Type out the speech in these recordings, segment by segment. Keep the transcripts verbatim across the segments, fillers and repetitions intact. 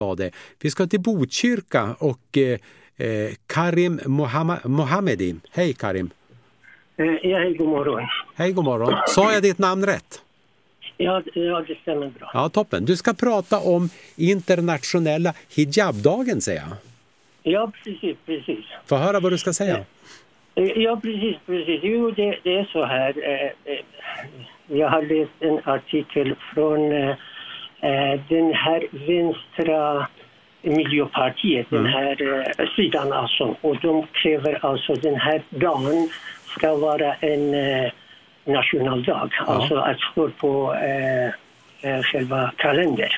det. Vi ska till Botkyrka och eh, Karim Mohammed- Mohammedi. Hej Karim. Eh, ja, hej, god morgon. Hej, god morgon. Sa jag ditt namn rätt? Ja, ja, det stämmer bra. Ja, toppen. Du ska prata om internationella hijabdagen, säger jag. Ja, precis, precis. Få höra vad du ska säga. Eh, Ja, precis, precis. Jo, det, det är så här. Eh, eh, jag har läst en artikel från eh, eh, den här vänstra Miljöpartiet, Mm. den här eh, sidan alltså. Och de kräver alltså den här dagen ska vara en eh, nationaldag. Ja. Alltså att stå på eh, eh, själva kalender.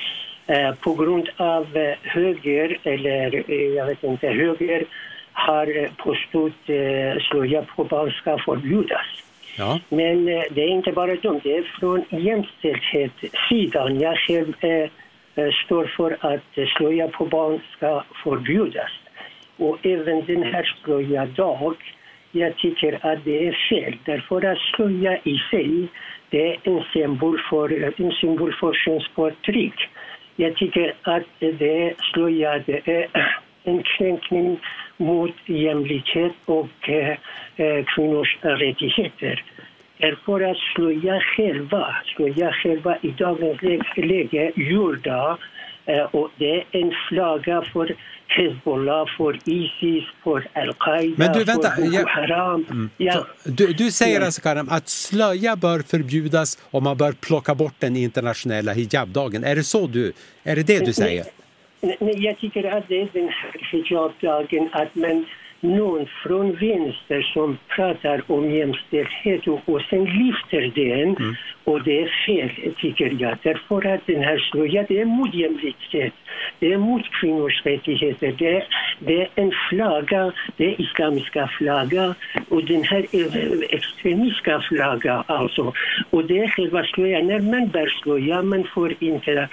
Eh, på grund av eh, höger, eller eh, jag vet inte, höger har eh, påstått eh, slöja på barn ska förbjudas. Ja. Men eh, det är inte bara de, det är från jämställdhetssidan. Jag själv eh, eh, står för att eh, slöja på barn ska förbjudas. Och även den här slöja dag, jag tycker att det är fel. Därför att slöja i sig, det är en symbol för, en symbol för könsförtryck. Jag tycker att det slöja, det är en kränkning mot jämlikhet och eh, kvinnors rättigheter. Därför att slöja själva, slöja själva i dagens läge gjorda, eh, och det är en flagga för Hezbollah, för ISIS, för Al-Qaida, Men du, vänta, för Boko jag- Haram. Mm. Ja, Du, du säger Ja. alltså, Karim, att slöja bör förbjudas och man bör plocka bort den internationella hijabdagen. Är det så du, är det det du säger? Nej, nej, jag tycker att det är den här hijabdagen att man någon från vänster som pratar om jämställdhet och, och sen lyfter den, Mm. och det är fel tycker jag. Därför att den här slöja, det är mot jämlikhet, det är mot kvinnors rättigheter, det är, det är en flagga, det är islamiska flagga och den här eh, extremistiska flagga alltså. Och det är själva slöja, när man bär slöja, man får inte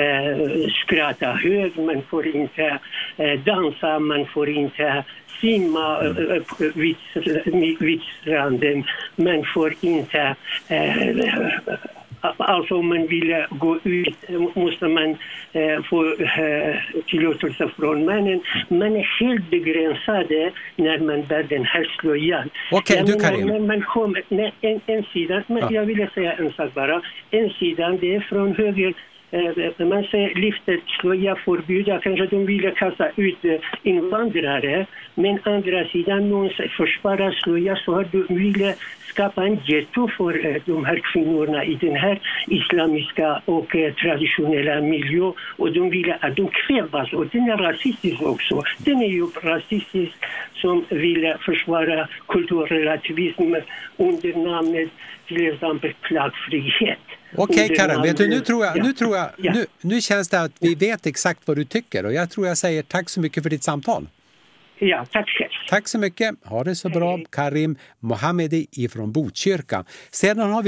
eh, skratta hög, man får inte eh, dansa, man får inte simma mm. vid, vid stranden, man får inte eh, alltså om man vill gå ut måste man eh, få eh, tillåtelse från mannen. Man är helt begränsad när man bär den här slöjan. Okej, du Karim. När man kommer, när en, en sida, men Ja. jag vill säga en sak bara, en sida det är från höger. Eh, man säger lyfter slöja förbjuda, kanske de vill kasta ut eh, invandrare, men andra sidan någon försvarar slöja så har de vill skapa en getto för eh, de här kvinnorna i den här islamiska och eh, traditionella miljö, och de vill att de kvävas, och den är rasistisk också. Den är ju rasistisk som vill försvara kulturrelativism under namnet till exempel plaggfrihet. Okej Karim, vet du, nu tror jag, Ja. nu, tror jag Ja. nu, nu känns det att vi vet exakt vad du tycker och jag tror jag säger tack så mycket för ditt samtal. Ja, tack själv. Tack så mycket, ha det så bra. Karim Mohammedi ifrån Botkyrka. Sedan har vi